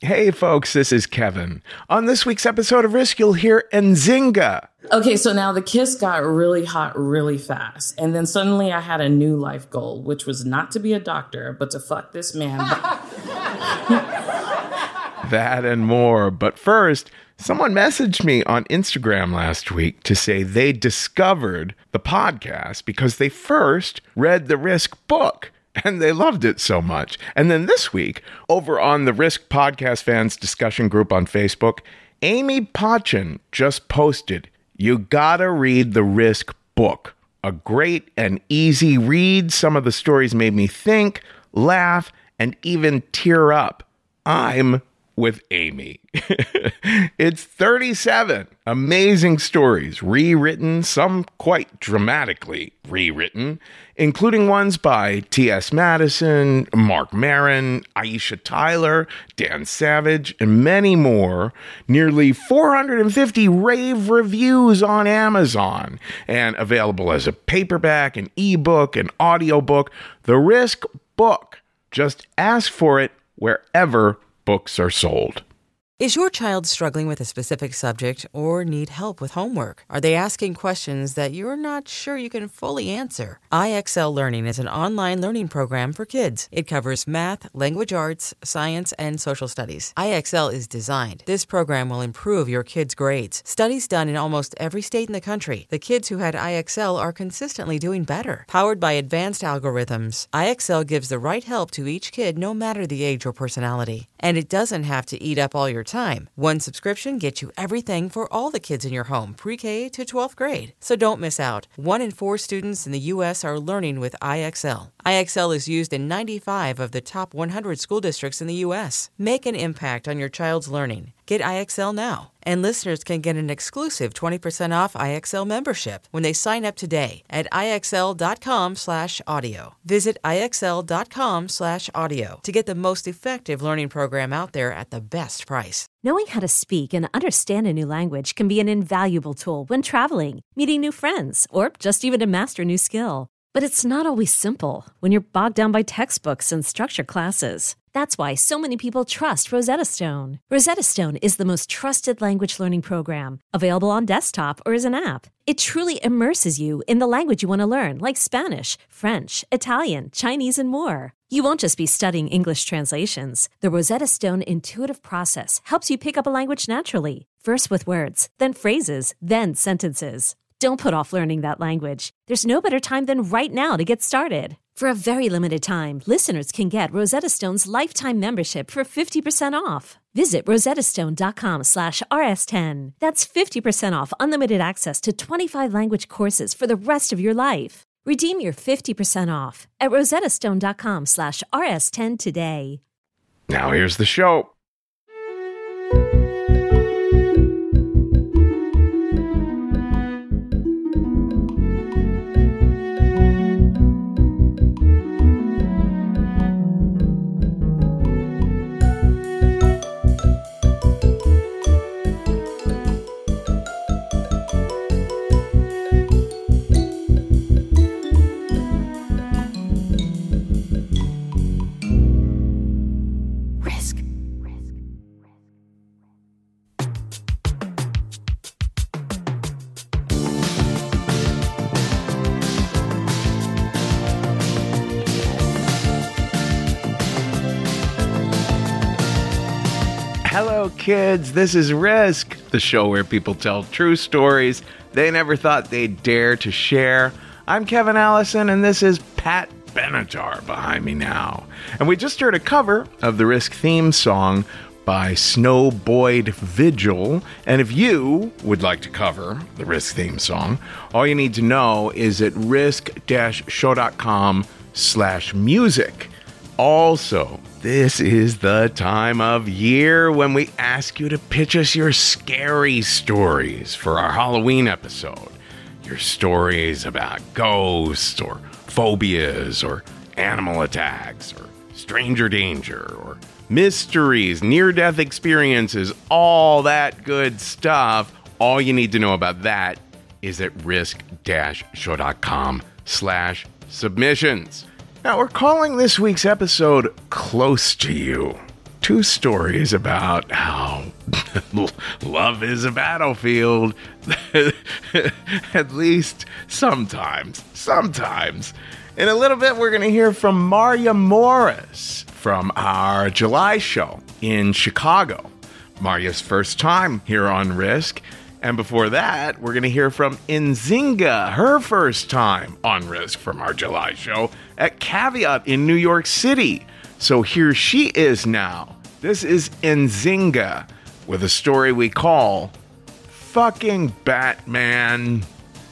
Hey folks, this is Kevin. On this week's episode of Risk, you'll hear Nzinga. Okay, so now the kiss got really hot really fast. And then suddenly I had a new life goal, which was not to be a doctor, but to fuck this man. That and more. But first, someone messaged me on Instagram last week to say they discovered the podcast because they first read the Risk book. And they loved it so much. And then this week, over on the Risk Podcast Fans discussion group on Facebook, Amy Pachin just posted, "You gotta read the Risk book. A great and easy read. Some of the stories made me think, laugh, and even tear up. I'm with Amy." It's 37 amazing stories, rewritten, some quite dramatically rewritten, including ones by T.S. Madison, Mark Maron, Aisha Tyler, Dan Savage, and many more. Nearly 450 rave reviews on Amazon, and available as a paperback, an ebook, an audiobook. The Risk book. Just ask for it wherever books are sold. Is your child struggling with a specific subject or need help with homework? Are they asking questions that you're not sure you can fully answer? IXL Learning is an online learning program for kids. It covers math, language arts, science, and social studies. IXL is designed. This program will improve your kids' grades. Studies done in almost every state in the country. The kids who had IXL are consistently doing better. Powered by advanced algorithms, IXL gives the right help to each kid no matter the age or personality. And it doesn't have to eat up all your time. One subscription gets you everything for all the kids in your home, pre-K to 12th grade. So don't miss out. 1 in 4 students in the U.S. are learning with IXL. IXL is used in 95 of the top 100 school districts in the U.S. Make an impact on your child's learning. Get IXL now. And listeners can get an exclusive 20% off IXL membership when they sign up today at IXL.com/audio. Visit IXL.com/audio to get the most effective learning program out there at the best price. Knowing how to speak and understand a new language can be an invaluable tool when traveling, meeting new friends, or just even to master a new skill. But it's not always simple when you're bogged down by textbooks and structured classes. That's why so many people trust Rosetta Stone. Rosetta Stone is the most trusted language learning program, available on desktop or as an app. It truly immerses you in the language you want to learn, like Spanish, French, Italian, Chinese, and more. You won't just be studying English translations. The Rosetta Stone intuitive process helps you pick up a language naturally, first with words, then phrases, then sentences. Don't put off learning that language. There's no better time than right now to get started. For a very limited time, listeners can get Rosetta Stone's lifetime membership for 50% off. Visit rosettastone.com/rs10. That's 50% off unlimited access to 25 language courses for the rest of your life. Redeem your 50% off at rosettastone.com/rs10 today. Now here's the show. Hello, kids. This is Risk, the show where people tell true stories they never thought they'd dare to share. I'm Kevin Allison, and this is Pat Benatar behind me now. And we just heard a cover of the Risk theme song by Snow Boyd Vigil. And if you would like to cover the Risk theme song, all you need to know is at risk-show.com/music. Also, this is the time of year when we ask you to pitch us your scary stories for our Halloween episode. Your stories about ghosts or phobias or animal attacks or stranger danger or mysteries, near-death experiences, all that good stuff. All you need to know about that is at risk-show.com/submissions. Now, we're calling this week's episode Close to You. 2 stories about how love is a battlefield. At least sometimes. In a little bit, we're going to hear from Marya Morris from our July show in Chicago. Marya's first time here on Risk. And before that, we're going to hear from Nzinga, her first time on Risk from our July show at Caveat in New York City. So here she is now. This is Nzinga with a story we call Fucking Batman.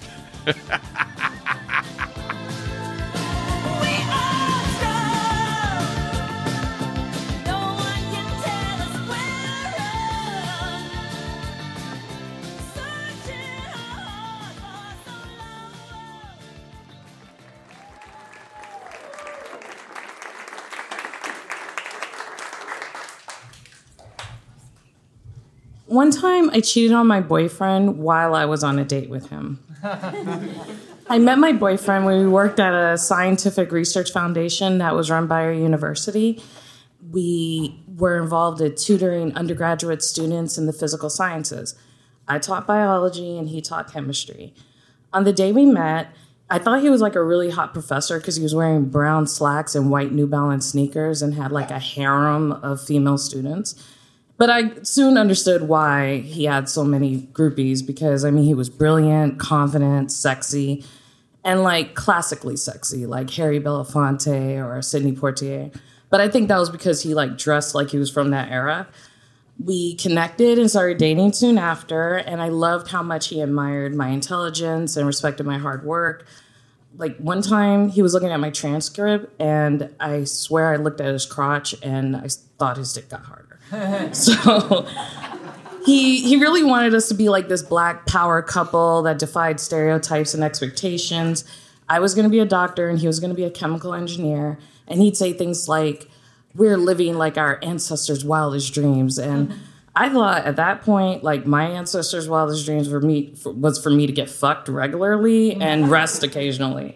One time, I cheated on my boyfriend while I was on a date with him. I met my boyfriend when we worked at a scientific research foundation that was run by our university. We were involved in tutoring undergraduate students in the physical sciences. I taught biology and he taught chemistry. On the day we met, I thought he was like a really hot professor because he was wearing brown slacks and white New Balance sneakers and had like a harem of female students. But I soon understood why he had so many groupies because, I mean, he was brilliant, confident, sexy, and like classically sexy, like Harry Belafonte or Sidney Poitier. But I think that was because he like dressed like he was from that era. We connected and started dating soon after, and I loved how much he admired my intelligence and respected my hard work. Like one time he was looking at my transcript, and I swear I looked at his crotch and I thought his dick got harder. So he really wanted us to be like this Black power couple that defied stereotypes and expectations. I was going to be a doctor and he was going to be a chemical engineer. And he'd say things like, we're living like our ancestors' wildest dreams. And I thought at that point, like my ancestors' wildest dreams was for me to get fucked regularly and rest occasionally.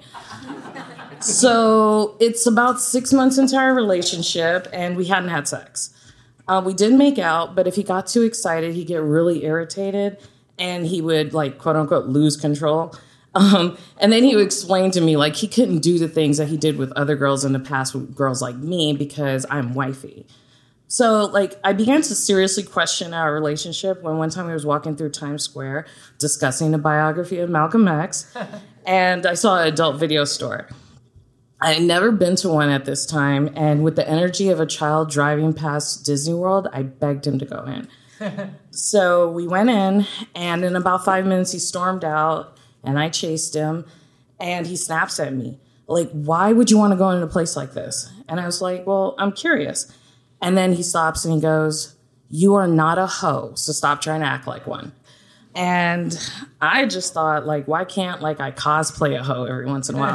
So it's about 6 months into our relationship and we hadn't had sex. We did make out, but if he got too excited, he'd get really irritated and he would, like, quote unquote, lose control. And then he would explain to me, like, he couldn't do the things that he did with other girls in the past with girls like me because I'm wifey. So, like, I began to seriously question our relationship when one time I was walking through Times Square discussing a biography of Malcolm X, and I saw an adult video store. I had never been to one at this time, and with the energy of a child driving past Disney World, I begged him to go in. So we went in, and in about 5 minutes, he stormed out, and I chased him, and he snaps at me. Like, why would you want to go in a place like this? And I was like, well, I'm curious. And then he stops, and he goes, you are not a hoe, so stop trying to act like one. And I just thought, like, why can't, like, I cosplay a hoe every once in a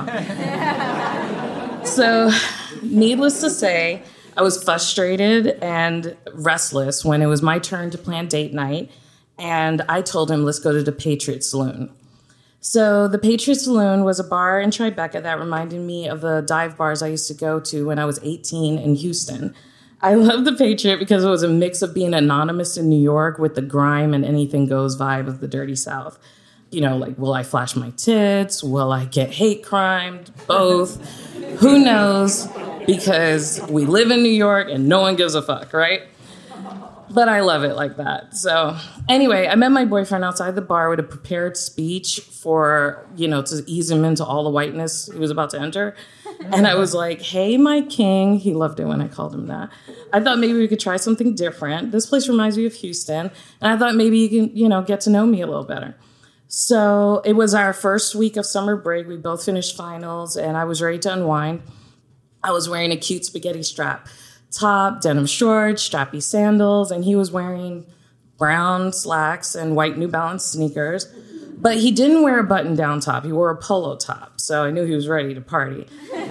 while? So, needless to say, I was frustrated and restless when it was my turn to plan date night. And I told him, let's go to the Patriot Saloon. So the Patriot Saloon was a bar in Tribeca that reminded me of the dive bars I used to go to when I was 18 in Houston. I love the Patriot because it was a mix of being anonymous in New York with the grime and anything goes vibe of the dirty South. You know, like, will I flash my tits? Will I get hate crimed? Both. Who knows? Because we live in New York and no one gives a fuck, right? But I love it like that. So anyway, I met my boyfriend outside the bar with a prepared speech for, you know, to ease him into all the whiteness he was about to enter. And I was like, hey, my king. He loved it when I called him that. I thought maybe we could try something different. This place reminds me of Houston. And I thought maybe you can, you know, get to know me a little better. So it was our first week of summer break. We both finished finals and I was ready to unwind. I was wearing a cute spaghetti strap top, denim shorts, strappy sandals, and he was wearing brown slacks and white New Balance sneakers. But he didn't wear a button-down top. He wore a polo top, so I knew he was ready to party.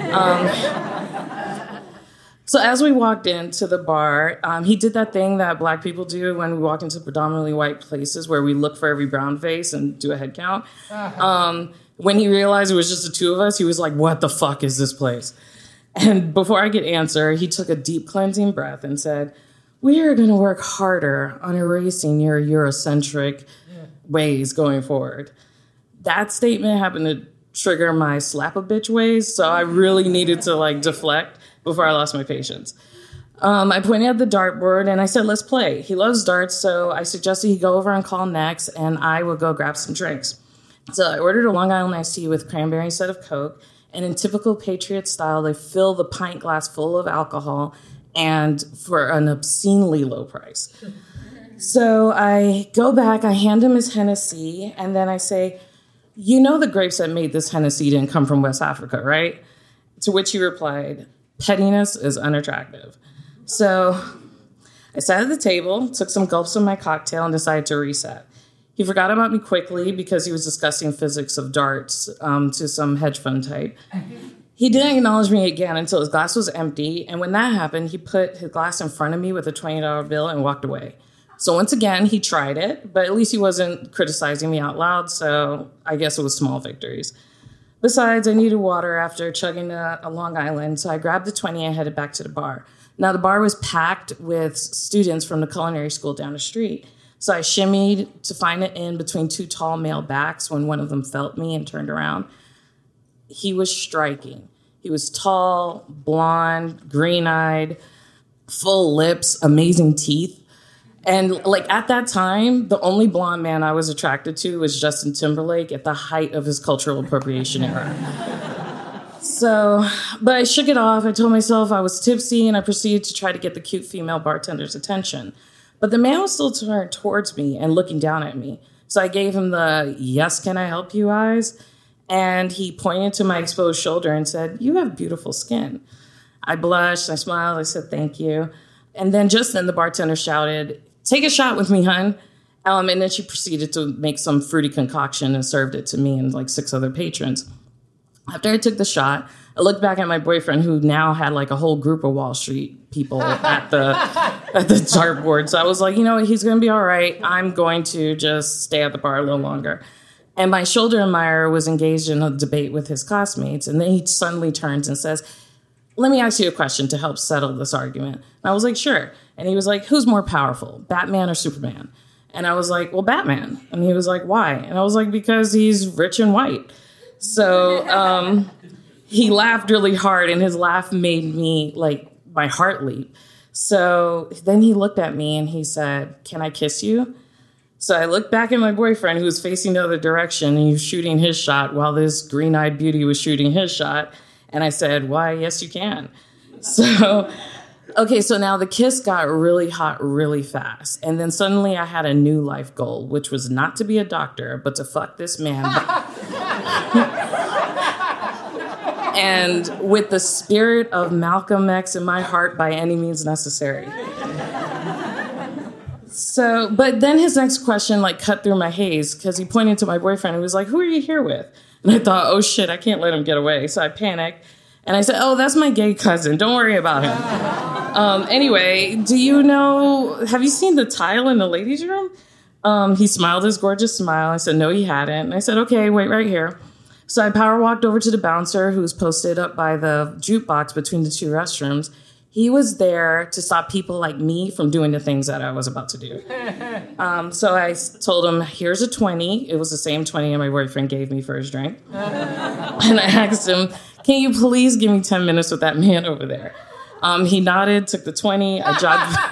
So as we walked into the bar, he did that thing that Black people do when we walk into predominantly white places where we look for every brown face and do a head count. When he realized it was just the two of us, he was like, what the fuck is this place? And before I could answer, he took a deep cleansing breath and said, we are going to work harder on erasing your Eurocentric ways going forward. That statement happened to trigger my slap a bitch ways, so I really needed to like deflect before I lost my patience. I pointed at the dartboard and I said, let's play. He loves darts, so I suggested he go over and call next, and I would go grab some drinks. So I ordered a Long Island iced tea with cranberry instead of Coke, and in typical Patriot style, they fill the pint glass full of alcohol and for an obscenely low price. So I go back, I hand him his Hennessy, and then I say, you know the grapes that made this Hennessy didn't come from West Africa, right? To which he replied, pettiness is unattractive. So I sat at the table, took some gulps of my cocktail, and decided to reset. He forgot about me quickly because he was discussing physics of darts to some hedge fund type. He didn't acknowledge me again until his glass was empty, and when that happened, he put his glass in front of me with a $20 bill and walked away. So once again, he tried it, but at least he wasn't criticizing me out loud, so I guess it was small victories. Besides, I needed water after chugging a Long Island, so I grabbed the 20 and headed back to the bar. Now, the bar was packed with students from the culinary school down the street, so I shimmied to find it in between two tall male backs when one of them felt me and turned around. He was striking. He was tall, blonde, green-eyed, full lips, amazing teeth. And like at that time, the only blonde man I was attracted to was Justin Timberlake at the height of his cultural appropriation era. So, but I shook it off. I told myself I was tipsy, and I proceeded to try to get the cute female bartender's attention. But the man was still turned towards me and looking down at me. So I gave him the, yes, can I help you eyes? And he pointed to my exposed shoulder and said, you have beautiful skin. I blushed, I smiled, I said, thank you. And then just then the bartender shouted, take a shot with me, hun. And then she proceeded to make some fruity concoction and served it to me and like 6 other patrons. After I took the shot, I looked back at my boyfriend, who now had like a whole group of Wall Street people at the dartboard. So I was like, you know what, he's going to be all right. I'm going to just stay at the bar a little longer. And my shoulder admirer was engaged in a debate with his classmates. And then he suddenly turns and says, let me ask you a question to help settle this argument. And I was like, sure. And he was like, who's more powerful, Batman or Superman? And I was like, well, Batman. And he was like, why? And I was like, because he's rich and white. So he laughed really hard, and his laugh made me, like, my heart leap. So then he looked at me and he said, can I kiss you? So I looked back at my boyfriend, who was facing the other direction, and he was shooting his shot while this green-eyed beauty was shooting his shot. And I said, why, yes, you can. So, okay, so now the kiss got really hot really fast. And then suddenly I had a new life goal, which was not to be a doctor, but to fuck this man. And with the spirit of Malcolm X in my heart by any means necessary. So, but then his next question like cut through my haze, because he pointed to my boyfriend and was like, who are you here with? And I thought, oh shit, I can't let him get away. So I panicked and I said, oh, that's my gay cousin. Don't worry about him. Anyway, have you seen the tile in the ladies' room? He smiled his gorgeous smile. I said, no, he hadn't. And I said, okay, wait right here. So I power walked over to the bouncer, who was posted up by the jukebox between the two restrooms. He was there to stop people like me from doing the things that I was about to do. So I told him, here's a 20. It was the same 20 that my boyfriend gave me for his drink. And I asked him, can you please give me 10 minutes with that man over there? He nodded, took the 20. I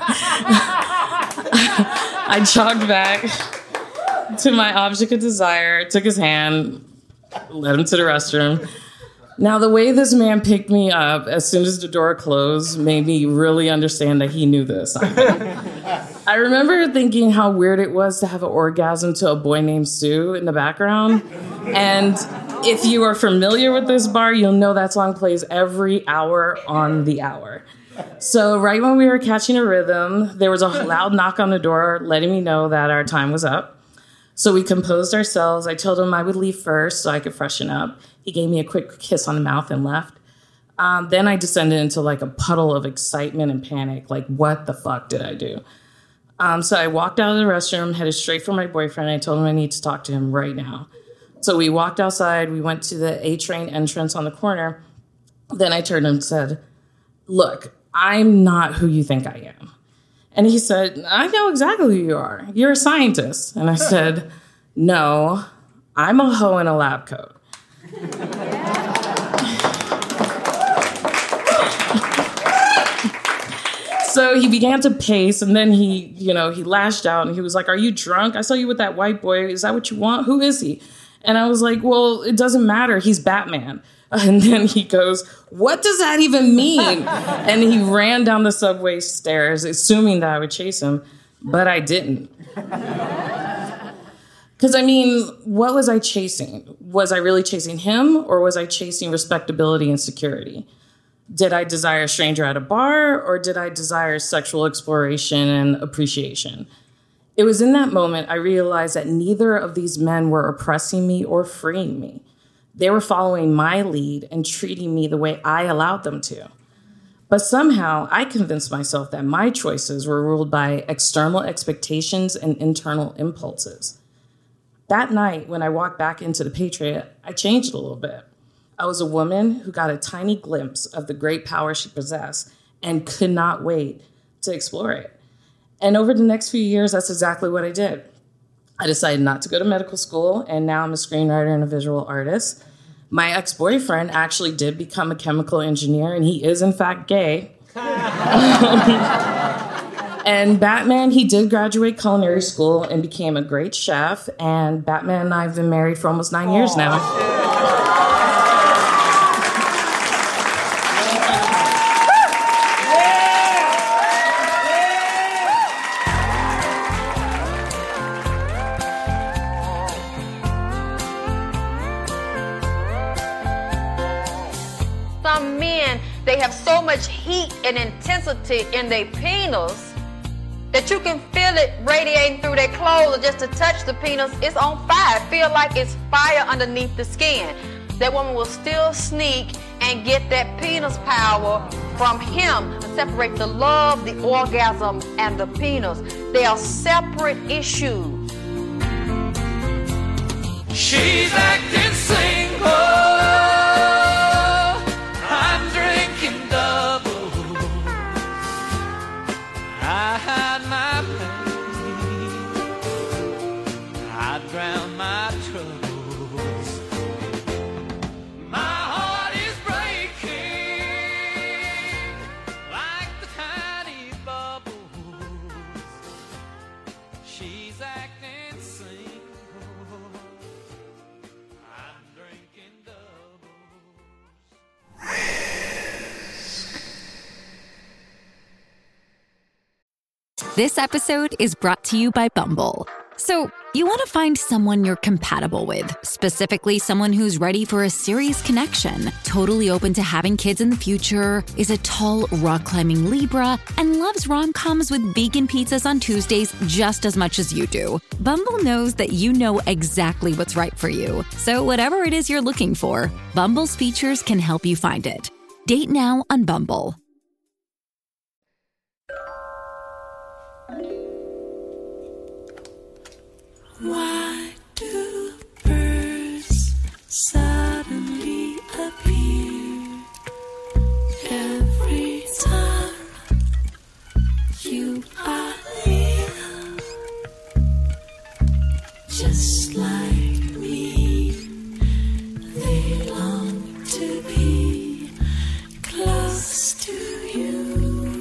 jogged back to my object of desire, took his hand, led him to the restroom. Now, the way this man picked me up as soon as the door closed made me really understand that he knew this. I remember thinking how weird it was to have an orgasm to a boy named Sue in the background. And if you are familiar with this bar, you'll know that song plays every hour on the hour. So right when we were catching a rhythm, there was a loud knock on the door letting me know that our time was up. So we composed ourselves. I told him I would leave first so I could freshen up. He gave me a quick kiss on the mouth and left. Then I descended into like a puddle of excitement and panic. Like, what the fuck did I do? So I walked out of the restroom, headed straight for my boyfriend. I told him I need to talk to him right now. So we walked outside. We went to the A train entrance on the corner. Then I turned and said, look, I'm not who you think I am. And he said, I know exactly who you are. You're a scientist. And I said, no, I'm a hoe in a lab coat. So he began to pace, and then he lashed out, and he was like, are you drunk? I saw you with that white boy. Is that what you want? Who is he? And I was like, well, it doesn't matter. He's Batman. And then he goes, what does that even mean? And he ran down the subway stairs, assuming that I would chase him, but I didn't. Because, what was I chasing? Was I really chasing him, or was I chasing respectability and security? Did I desire a stranger at a bar, or did I desire sexual exploration and appreciation? It was in that moment I realized that neither of these men were oppressing me or freeing me. They were following my lead and treating me the way I allowed them to. But somehow I convinced myself that my choices were ruled by external expectations and internal impulses. That night, when I walked back into the Patriot, I changed a little bit. I was a woman who got a tiny glimpse of the great power she possessed and could not wait to explore it. And over the next few years, that's exactly what I did. I decided not to go to medical school, and now I'm a screenwriter and a visual artist. My ex-boyfriend actually did become a chemical engineer, and he is, in fact, gay. And Batman, he did graduate culinary school and became a great chef, and Batman and I have been married for almost 9 years now. Some men, they have so much heat and intensity in their penis that you can feel it radiating through their clothes, or just to touch the penis, it's on fire. Feel like it's fire underneath the skin. That woman will still sneak and get that penis power from him and separate the love, the orgasm, and the penis. They are separate issues. She's acting single. I'm drinking double. I hide my pain. I drown my troubles. My heart is breaking like the tiny bubbles. She's acting single. I'm drinking double. This episode is brought to you by Bumble. So, you want to find someone you're compatible with, specifically someone who's ready for a serious connection, totally open to having kids in the future, is a tall, rock-climbing Libra, and loves rom-coms with vegan pizzas on Tuesdays just as much as you do. Bumble knows that you know exactly what's right for you. So whatever it is you're looking for, Bumble's features can help you find it. Date now on Bumble. Why do birds suddenly appear every time you are near? Just like me, they long to be close to you.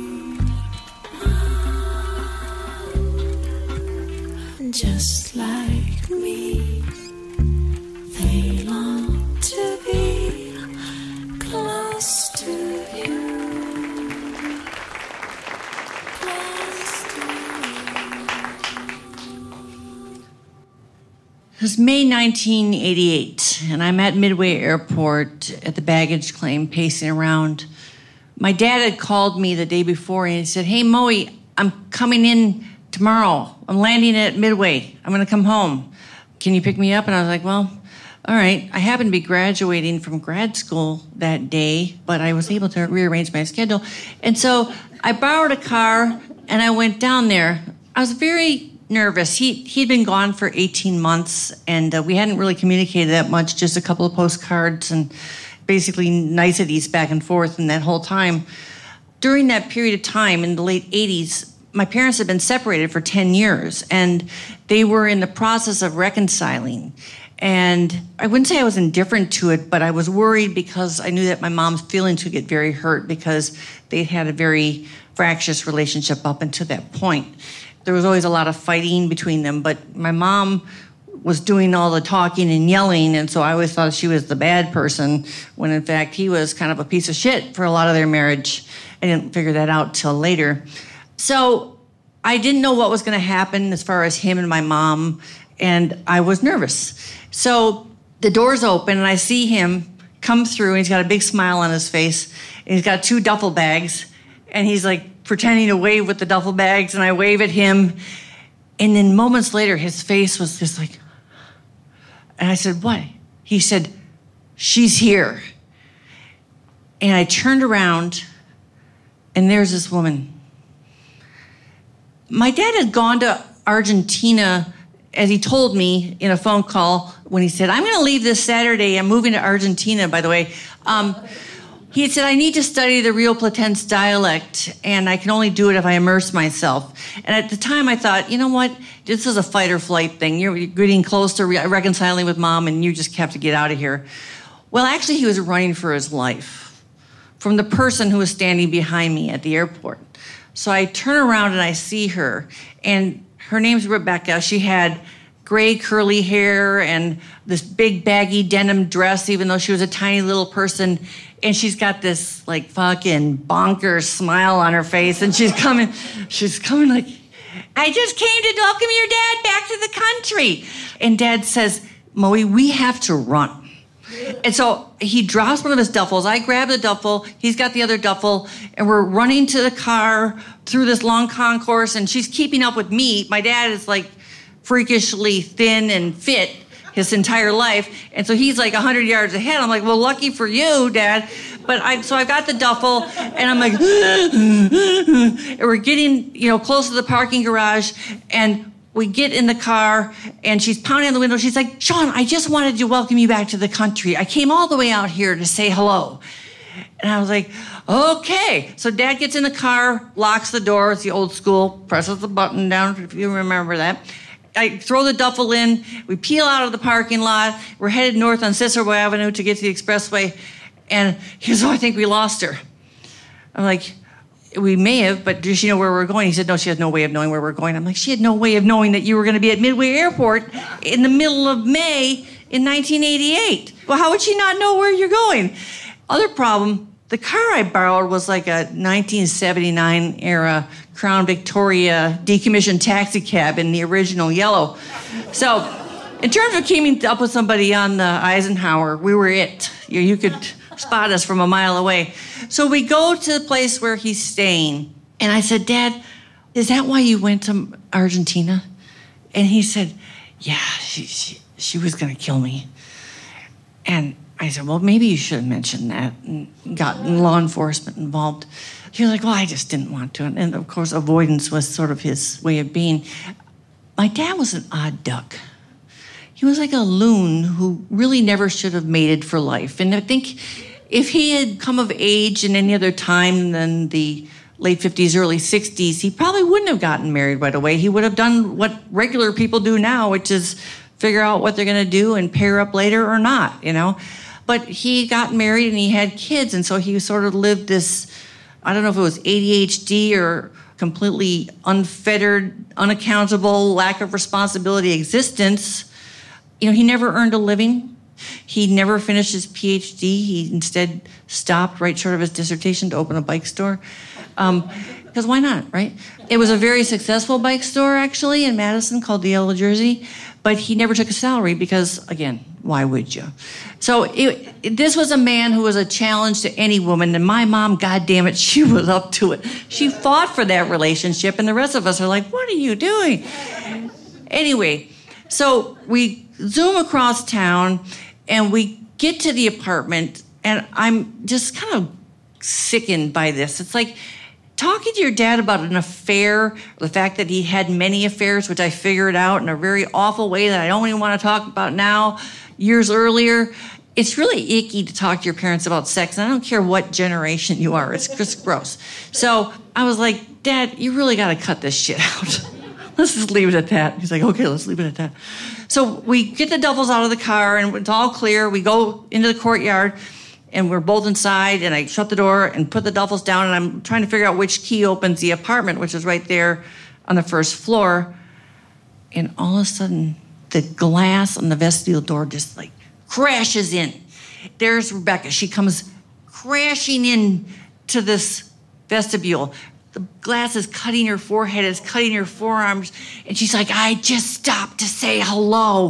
Just like me, they long to be close to you. Close to you. It was May 1988, and I'm at Midway Airport at the baggage claim, pacing around. My dad had called me the day before, and he said, "Hey, Moe, I'm coming in tomorrow. I'm landing at Midway. I'm going to come home. Can you pick me up?" And I was like, well, all right. I happened to be graduating from grad school that day, but I was able to rearrange my schedule. And so I borrowed a car, and I went down there. I was very nervous. He'd been gone for 18 months, and we hadn't really communicated that much, just a couple of postcards and basically niceties back and forth in that whole time. During that period of time, in the late 80s, my parents had been separated for 10 years, and they were in the process of reconciling. And I wouldn't say I was indifferent to it, but I was worried because I knew that my mom's feelings would get very hurt because they'd had a very fractious relationship up until that point. There was always a lot of fighting between them, but my mom was doing all the talking and yelling, and so I always thought she was the bad person, when in fact he was kind of a piece of shit for a lot of their marriage. I didn't figure that out till later. So I didn't know what was going to happen as far as him and my mom, and I was nervous. So the door's open, and I see him come through, and he's got a big smile on his face, and he's got 2 duffel bags, and he's like pretending to wave with the duffel bags, and I wave at him, and then moments later, his face was just like, and I said, what? He said, she's here. And I turned around, and there's this woman. My dad had gone to Argentina, as he told me in a phone call, when he said, I'm going to leave this Saturday. I'm moving to Argentina, by the way. He had said, I need to study the Rio Platense dialect, and I can only do it if I immerse myself. And at the time, I thought, you know what? This is a fight or flight thing. You're getting close to reconciling with Mom, and you just have to get out of here. Well, actually, he was running for his life from the person who was standing behind me at the airport. So I turn around, and I see her, and her name's Rebecca. She had gray curly hair and this big baggy denim dress, even though she was a tiny little person. And she's got this like fucking bonkers smile on her face. And she's coming like, I just came to welcome your dad back to the country. And Dad says, Moe, we have to run. And so he drops one of his duffels. I grab the duffel. He's got the other duffel. And we're running to the car through this long concourse. And she's keeping up with me. My dad is like freakishly thin and fit his entire life. And so he's like 100 yards ahead. I'm like, well, lucky for you, Dad. But so I've got the duffel, and I'm like, and we're getting, close to the parking garage, and we get in the car, and she's pounding on the window. She's like, Sean, I just wanted to welcome you back to the country. I came all the way out here to say hello. And I was like, okay. So Dad gets in the car, locks the door. It's the old school, presses the button down, if you remember that. I throw the duffel in. We peel out of the parking lot. We're headed north on Cicero Avenue to get to the expressway. And he goes, oh, I think we lost her. I'm like, we may have, but does she know where we're going? He said, no, she has no way of knowing where we're going. I'm like, she had no way of knowing that you were going to be at Midway Airport in the middle of May in 1988. Well, how would she not know where you're going? Other problem, the car I borrowed was like a 1979 era Crown Victoria decommissioned taxi cab in the original yellow. So in terms of keeping up with somebody on the Eisenhower, we were it. You could spot us from a mile away. So we go to the place where he's staying. And I said, Dad, is that why you went to Argentina? And he said, yeah, she was going to kill me. And I said, well, maybe you should have mentioned that and gotten law enforcement involved. He was like, well, I just didn't want to. And of course, avoidance was sort of his way of being. My dad was an odd duck. He was like a loon who really never should have mated for life. And I think if he had come of age in any other time than the late 50s, early 60s, he probably wouldn't have gotten married right away. He would have done what regular people do now, which is figure out what they're going to do and pair up later or not, But he got married and he had kids, and so he sort of lived this, I don't know if it was ADHD or completely unfettered, unaccountable, lack of responsibility existence. He never earned a living. He never finished his PhD. He instead stopped right short of his dissertation to open a bike store. Because why not, right? It was a very successful bike store, actually, in Madison called the Yellow Jersey. But he never took a salary because, again, why would you? So this was a man who was a challenge to any woman. And my mom, goddammit, she was up to it. She fought for that relationship. And the rest of us are like, what are you doing? Anyway, so we zoom across town and we get to the apartment. And I'm just kind of sickened by this. It's like talking to your dad about an affair, the fact that he had many affairs, which I figured out in a very awful way that I don't even want to talk about now, years earlier. It's really icky to talk to your parents about sex, and I don't care what generation you are. It's just gross. So I was like, Dad, you really got to cut this shit out. Let's just leave it at that. He's like, okay, let's leave it at that. So we get the Duffels out of the car, and it's all clear. We go into the courtyard, and we're both inside, and I shut the door and put the Duffels down, and I'm trying to figure out which key opens the apartment, which is right there on the first floor. And all of a sudden, the glass on the vestibule door just like crashes in. There's Rebecca. She comes crashing in to this vestibule. The glass is cutting her forehead, it's cutting her forearms. And she's like, I just stopped to say hello.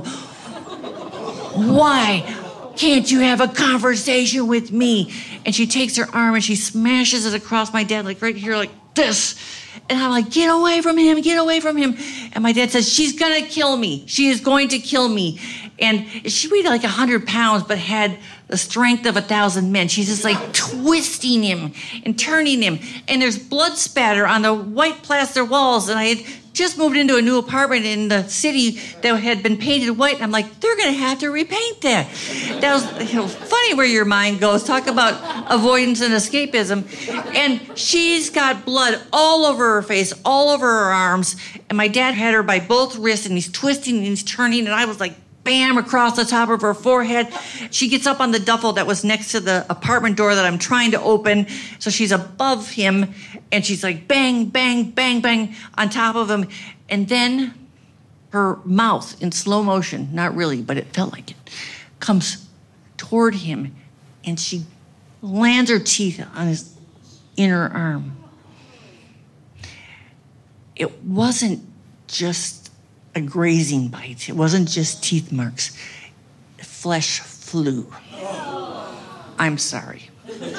Why can't you have a conversation with me? And she takes her arm and she smashes it across my dad, like right here, like this. And I'm like, get away from him, get away from him. And my dad says, she's gonna kill me. She is going to kill me. And she weighed like 100 pounds, but had the strength of 1,000 men. She's just like twisting him and turning him. And there's blood spatter on the white plaster walls. And I had just moved into a new apartment in the city that had been painted white. And I'm like, they're gonna have to repaint that. That was funny where your mind goes. Talk about avoidance and escapism. And she's got blood all over her face, all over her arms. And my dad had her by both wrists, and he's twisting and he's turning. And I was like, bam, across the top of her forehead. She gets up on the duffel that was next to the apartment door that I'm trying to open. So she's above him, and she's like bang, bang, bang, bang on top of him. And then her mouth in slow motion, not really, but it felt like it, comes toward him, and she lands her teeth on his inner arm. It wasn't just a grazing bite. It wasn't just teeth marks. Flesh flew. I'm sorry.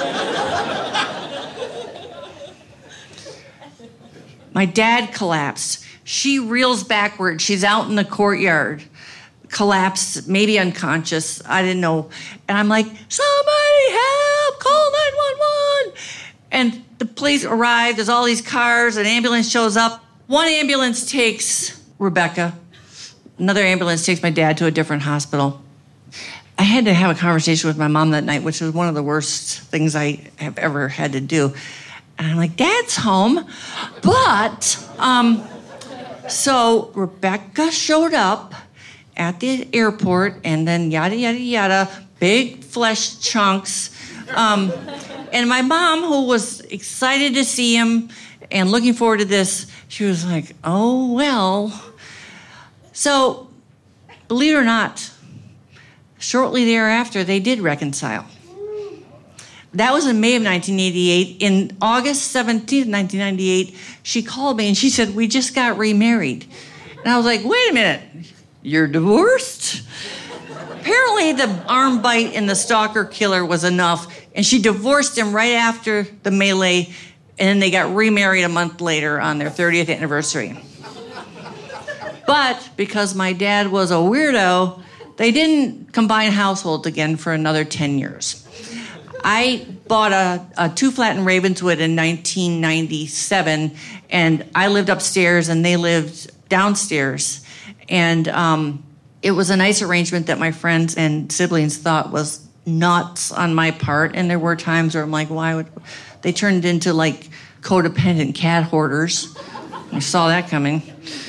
My dad collapsed. She reels backward. She's out in the courtyard. Collapsed, maybe unconscious. I didn't know. And I'm like, somebody help, call 911. And the police arrive. There's all these cars. An ambulance shows up. One ambulance takes Rebecca. Another ambulance takes my dad to a different hospital. I had to have a conversation with my mom that night, which was one of the worst things I have ever had to do. And I'm like, Dad's home. But, so Rebecca showed up at the airport, and then yada, yada, yada, big flesh chunks. And my mom, who was excited to see him and looking forward to this, she was like, oh, well. So, believe it or not, shortly thereafter, they did reconcile. That was in May of 1988. In August 17th, 1998, she called me and she said, we just got remarried. And I was like, wait a minute, you're divorced? Apparently, the arm bite and the stalker killer was enough, and she divorced him right after the melee, and then they got remarried a month later on their 30th anniversary. But because my dad was a weirdo, they didn't combine households again for another 10 years. I bought a two-flat in Ravenswood in 1997, and I lived upstairs and they lived downstairs. And it was a nice arrangement that my friends and siblings thought was nuts on my part. And there were times where I'm like, why would... They turned into like codependent cat hoarders. I saw that coming.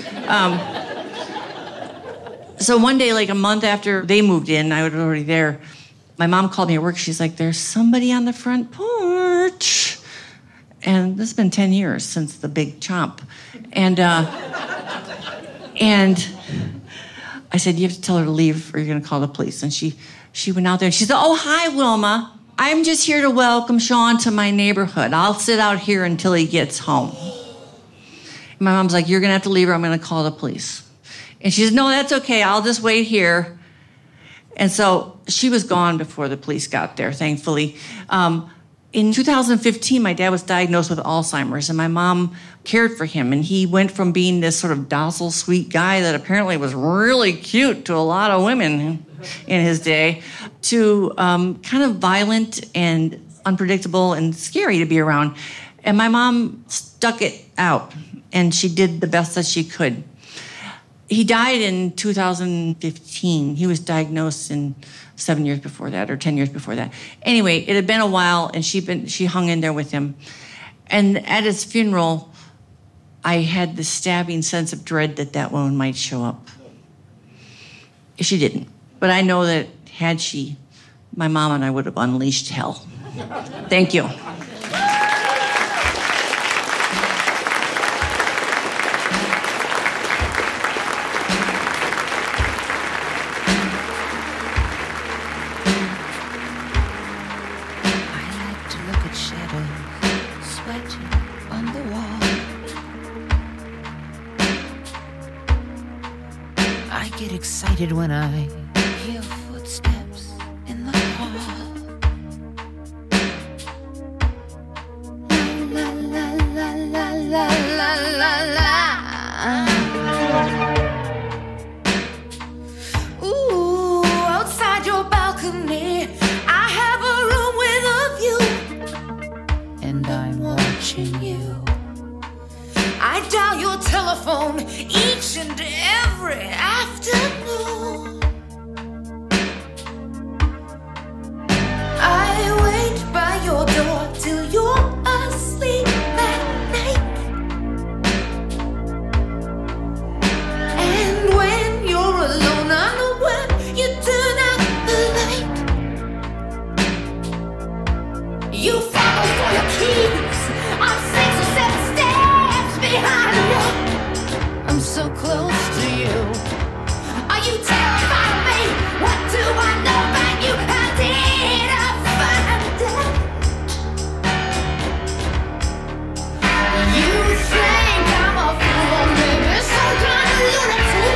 So one day, like a month after they moved in, I was already there, my mom called me at work. She's like, there's somebody on the front porch. And this has been 10 years since the big chomp. And I said, you have to tell her to leave or you're going to call the police. And she went out there and she said, oh, hi, Wilma. I'm just here to welcome Sean to my neighborhood. I'll sit out here until he gets home. And my mom's like, you're going to have to leave or I'm going to call the police. And she said, no, that's okay. I'll just wait here. And so she was gone before the police got there, thankfully. In 2015, my dad was diagnosed with Alzheimer's, and my mom cared for him. And he went from being this sort of docile, sweet guy that apparently was really cute to a lot of women in his day, to kind of violent and unpredictable and scary to be around. And my mom stuck it out, and she did the best that she could. He died in 2015. He was diagnosed in 7 years before that, or 10 years before that. Anyway, it had been a while, and she hung in there with him. And at his funeral, I had the stabbing sense of dread that woman might show up. She didn't. But I know that had she, my mom and I would have unleashed hell. Thank you. Excited when I hear footsteps in the hall. La la la la la la la la. Ooh, outside your balcony, I have a room with a view, and I'm watching you. I dial your telephone each and every afternoon. I wait by your door till you're asleep at night. And when you're alone, unaware, you turn out the light. You follow for your keys. I'm 6 or 7 steps behind you. I'm so close to you. Are you terrified of me? What do I know about you? How did I find out? You think I'm a fool or maybe some kind of lunatic?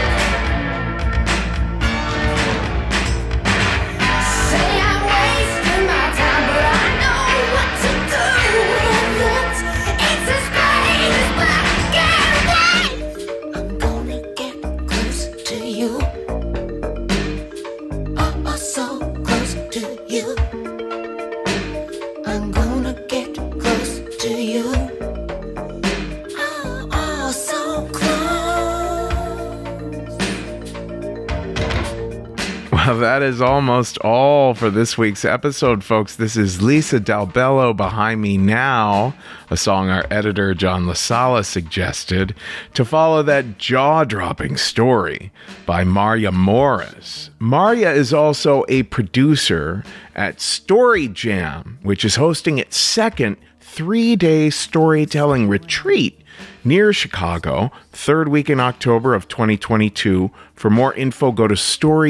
Say I'm wasting my time, but I know what to do with it. It's as plain as black and white. I'm gonna get close to you. Oh, so close to you. I'm gonna get close to you. Oh, so close. Well, that is almost all for this week's episode, folks. This is Lisa Dalbello behind me now, a song our editor John LaSala suggested, to follow that jaw-dropping story by Marya Morris. Marya is also a producer at Story Jam, which is hosting its second 3-day storytelling retreat near Chicago, third week in October of 2022. For more info, go to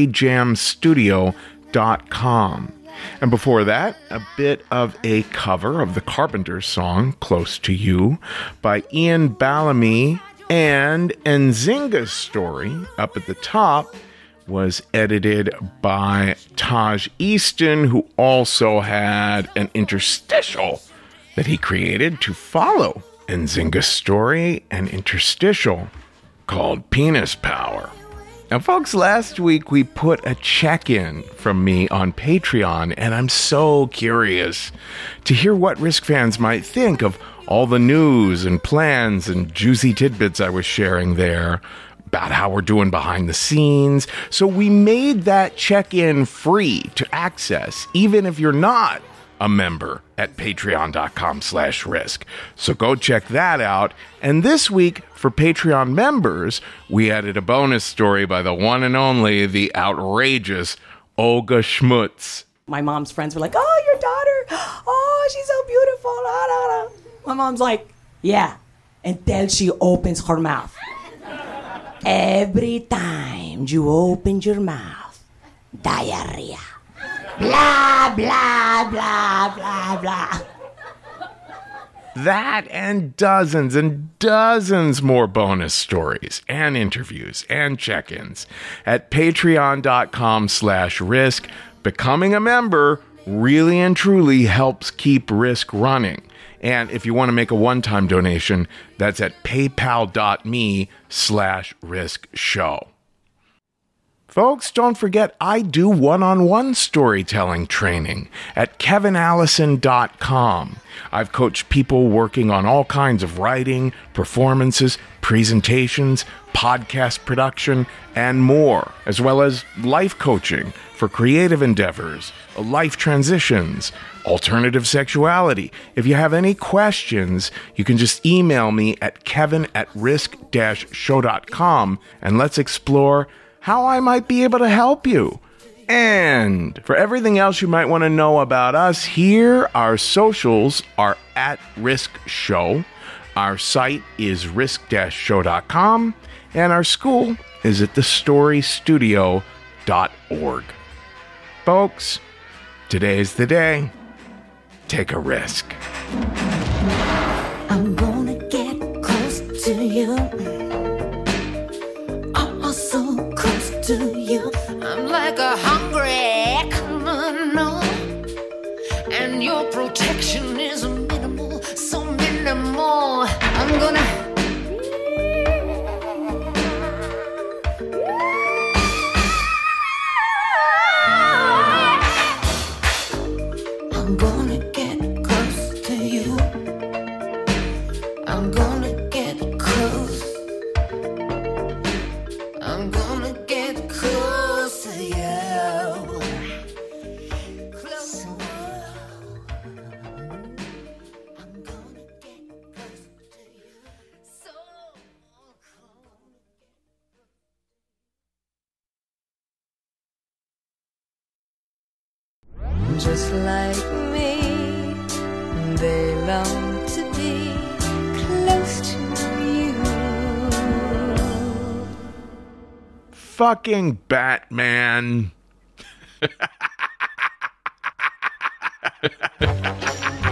storyjamstudio.com. And before that, a bit of a cover of the Carpenters song, Close to You, by Ian Bellamy, and Nzinga's story, up at the top, was edited by Taj Easton, who also had an interstitial that he created to follow Nzinga's story, an interstitial called Penis Power. Now, folks, last week we put a check-in from me on Patreon, and I'm so curious to hear what Risk fans might think of all the news and plans and juicy tidbits I was sharing there about how we're doing behind the scenes. So we made that check-in free to access, even if you're not a member at patreon.com/risk. So go check that out. And this week, for Patreon members, we added a bonus story by the one and only, the outrageous Olga Schmutz. My mom's friends were like, oh, your daughter, oh, she's so beautiful. La, la, la. My mom's like, yeah, until she opens her mouth. Every time you open your mouth, diarrhea. Blah, blah, blah, blah, blah. That and dozens more bonus stories and interviews and check-ins at patreon.com/risk. Becoming a member really and truly helps keep Risk running. And if you want to make a one-time donation, that's at paypal.me/riskshow. Folks, don't forget I do one-on-one storytelling training at kevinallison.com. I've coached people working on all kinds of writing, performances, presentations, podcast production, and more, as well as life coaching for creative endeavors, life transitions, alternative sexuality. If you have any questions, you can just email me at kevin@risk-show.com and let's explore how I might be able to help you. And for everything else you might want to know about us here, our socials are at Risk Show. Our site is risk-show.com, and our school is at thestorystudio.org. Folks, today's the day. Take a risk. I'm gonna get close to you. Oh, so close to you. I'm like a hungry criminal, and your protection is minimal, so minimal. I'm gonna get close to you. I'm gonna get close. I'm gonna get close to you. Close to you. I'm gonna get close to you. So close. Just like me, they long to be close to you. Fucking Batman.